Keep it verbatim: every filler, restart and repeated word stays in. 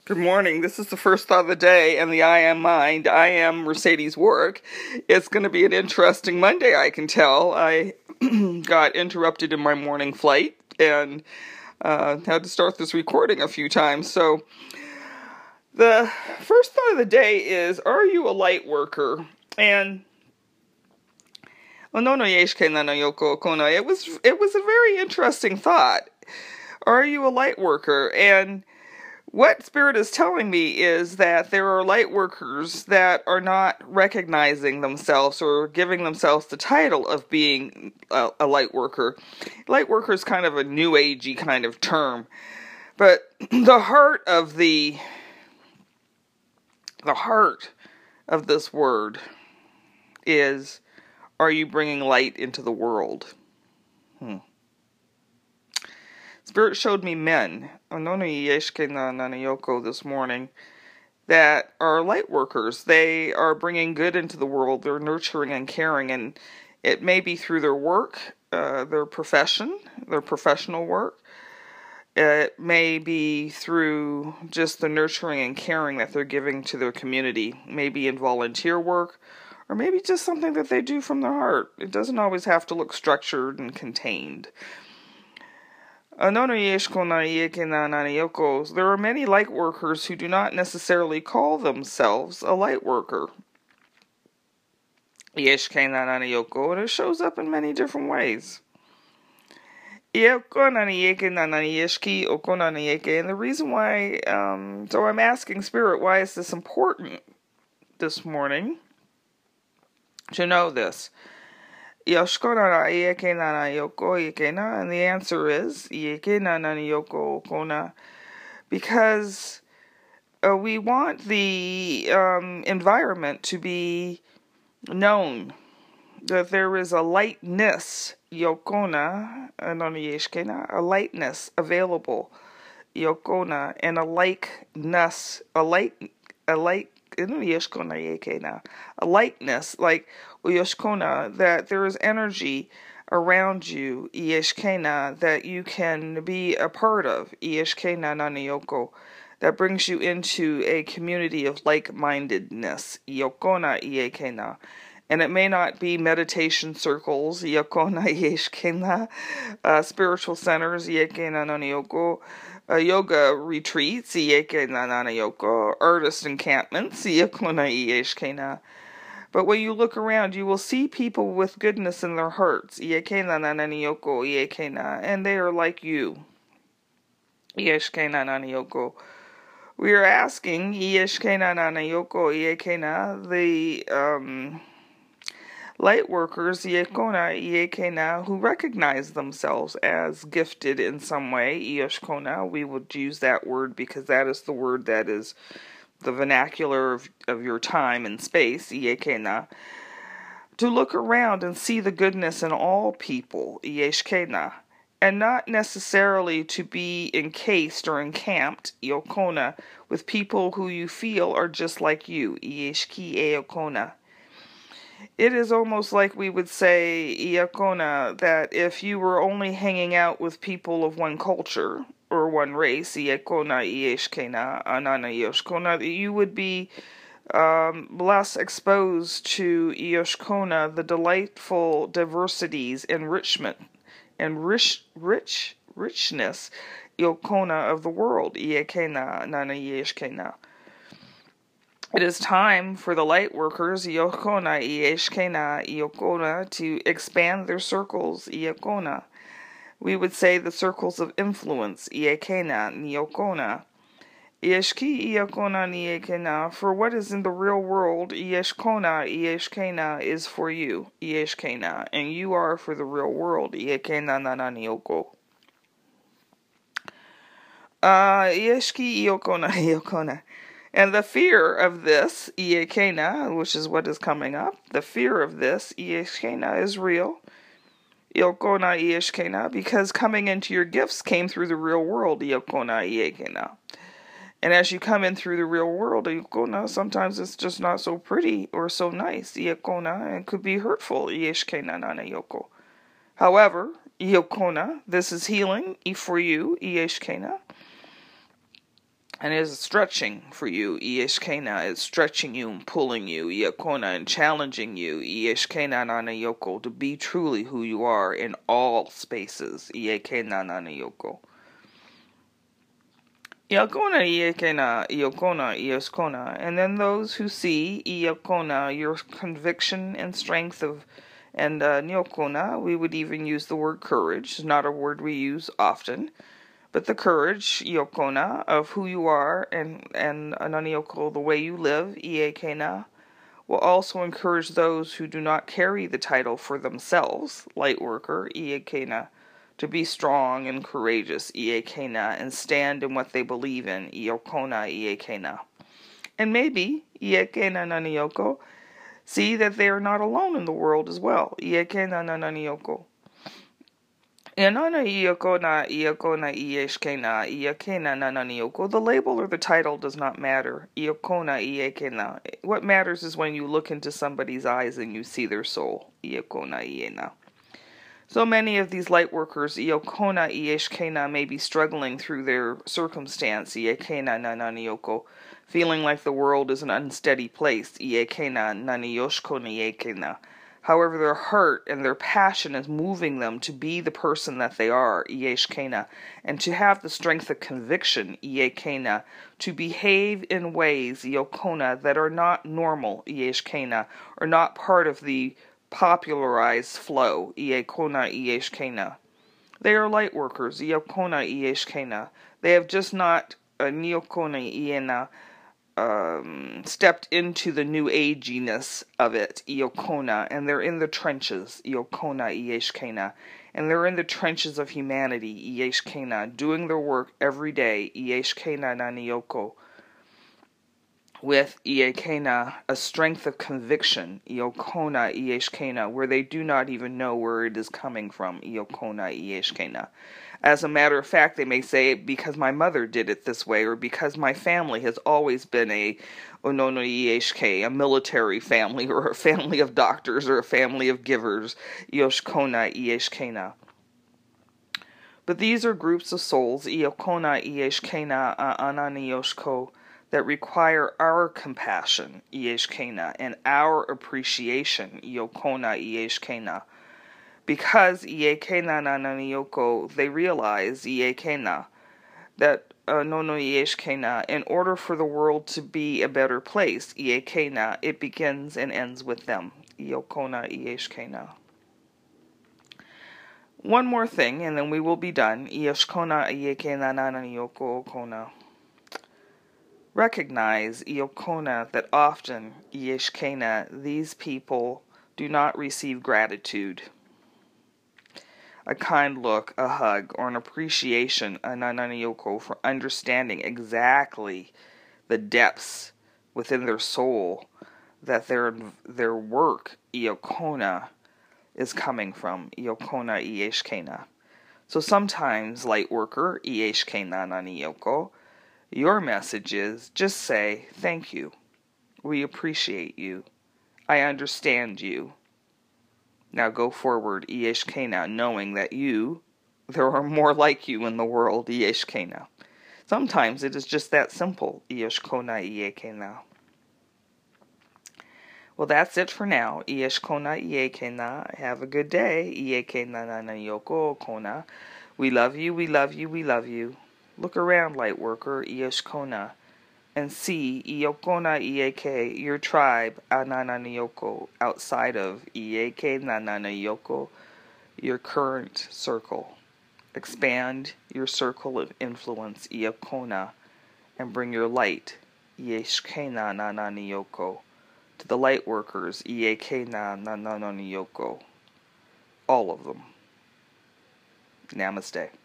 Good morning. This is the first thought of the day, and the I am mind. I am Mercedes Warwick. It's going to be an interesting Monday, I can tell. I got interrupted in my morning flight and uh, had to start this recording a few times. So, the first thought of the day is, are you a light worker? And Onono Yeshke Nano Yoko Okona. It was it was a very interesting thought. Are you a light worker? And what Spirit is telling me is that there are light workers that are not recognizing themselves or giving themselves the title of being a, a light worker. Light worker is kind of a new agey kind of term. But the heart of the the heart of this word is, are you bringing light into the world? Hmm. Spirit showed me men, Onono Yeshke na Nanayoko this morning, that are light workers. They are bringing good into the world. They're nurturing and caring, and it may be through their work, uh, their profession, their professional work. It may be through just the nurturing and caring that they're giving to their community, maybe in volunteer work, or maybe just something that they do from their heart. It doesn't always have to look structured and contained. There are many light workers who do not necessarily call themselves a light worker. And it shows up in many different ways. And the reason why, um, so I'm asking Spirit, why is this important this morning to know this? And the answer is because uh, we want the um, environment to be known, that there is a lightness, yokona, a lightness available, yokona, and a likeness, a light, a light. A lightness, like Uyoshkona, that there is energy around you, Ieshkena, that you can be a part of, Ieshkena Nanayoko, that brings you into a community of like-mindedness, Yokona Iekena. And it may not be meditation circles, Yokona Ieshkena, uh, spiritual centers, Iekena Nanayoko, Uh, yoga retreats, artist encampments, but when you look around, you will see people with goodness in their hearts, and they are like you. We are asking the um, light workers, who recognize themselves as gifted in some way, we would use that word because that is the word that is the vernacular of, of your time and space, to look around and see the goodness in all people, and not necessarily to be encased or encamped, with people who you feel are just like you, It is almost like we would say, Iakona, that if you were only hanging out with people of one culture or one race, Iakona Ieshkena, Anana Yoshkona, that you would be um, less exposed to Yoshkona, the delightful diversities, enrichment, and rich, rich, richness, Iokona of the world, Iekena, Nana Ieshkena. It is time for the light workers, Iokona, Ieshkena, Iokona, to expand their circles, Iokona. We would say the circles of influence, Iekena, Iokona. Ieshki, Iokona, Iekena, for what is in the real world, Ieshkona, Ieshkena, is for you, Ieshkena, and you are for the real world, Iekena, Nana, Ioko. Uh, Ieshki, Iokona, Iokona. And the fear of this, Iekena, which is what is coming up, the fear of this, Ieshkena, is real. Iokona Ieshkena, because coming into your gifts came through the real world, Iokona Iekena. And as you come in through the real world, Iokona, sometimes it's just not so pretty or so nice, Iokona, and could be hurtful, Ieshkena Nana Yoko. However, Iokona, this is healing for you, Ieshkena. and is stretching for you. Ieshkena is stretching you and pulling you. Iakona and challenging you. Ieshkena nana yoko, to be truly who you are in all spaces. Iekena nana yoko. Iakona iekena iokona ieskona. And then those who see iakona, your conviction and strength of, and uh, nyokona, we would even use the word courage. It's not a word we use often. But the courage, iokona, of who you are and, and ananioko, the way you live, iekena, will also encourage those who do not carry the title for themselves, light worker, iekena, to be strong and courageous, iekena, and stand in what they believe in, iokona, iekena. And maybe, iekena nanioko, see that they are not alone in the world as well, iekena nanioko. Inana iakona iakona ieshkena iakena nananioko. The label or the title does not matter. Iakona iekena. What matters is when you look into somebody's eyes and you see their soul. Iakona iena. So many of these light workers, iakona ieshkena, may be struggling through their circumstance, iekena nananioko, feeling like the world is an unsteady place, iekena naniyoshkona iekena. However, their heart and their passion is moving them to be the person that they are, ieshkena, and to have the strength of conviction, iekena, to behave in ways, iokona, that are not normal, ieshkena, or not part of the popularized flow, iekona, ieshkena. They are light workers, iokona, ieshkena. They have just not, uh, niokona, iena, Um, stepped into the new aginess of it, iokona, and they're in the trenches, iokona, ieshkena, and they're in the trenches of humanity, ieshkena, doing their work every day, ieshkena nanioko, with iekena, a strength of conviction, iokona, ieshkena, where they do not even know where it is coming from, iokona, ieshkena. As a matter of fact, they may say, because my mother did it this way, or because my family has always been a onono ieshke, a military family, or a family of doctors, or a family of givers, ioshkona ieshkena. But these are groups of souls, iokona ieshkena ananiyoshko, that require our compassion, ieshkena, and our appreciation, iokona ieshkena. Because iekena nananioko, they realize iekena, that uh, nono ieshkena, in order for the world to be a better place, iekena, it begins and ends with them, iokona ieshkena. One more thing, and then we will be done. Ieshkona iekena nananioko okona. Recognize, iokona, that often, ieshkena, these people do not receive gratitude. A kind look, a hug, or an appreciation, a nananioko, for understanding exactly the depths within their soul that their their work, iokona, is coming from, iokona ieshkena. So sometimes, light worker, ieshkena nanioko, your message is just say, thank you, we appreciate you, I understand you. Now go forward, ieshkena, knowing that you, there are more like you in the world, ieshkena. Sometimes it is just that simple, ieshkona iekena. Well, that's it for now, ieshkona iekena. Have a good day, iekena nanayoko okona. We love you, we love you, we love you. Look around, light worker, ieshkona, and see iokona ieke, your tribe, anananioko, outside of ieke nananayoko, your current circle. Expand your circle of influence, iokona, and bring your light, ieshkena nananiyoko, to the light workers, ieke nananiyoko, all of them. Namaste.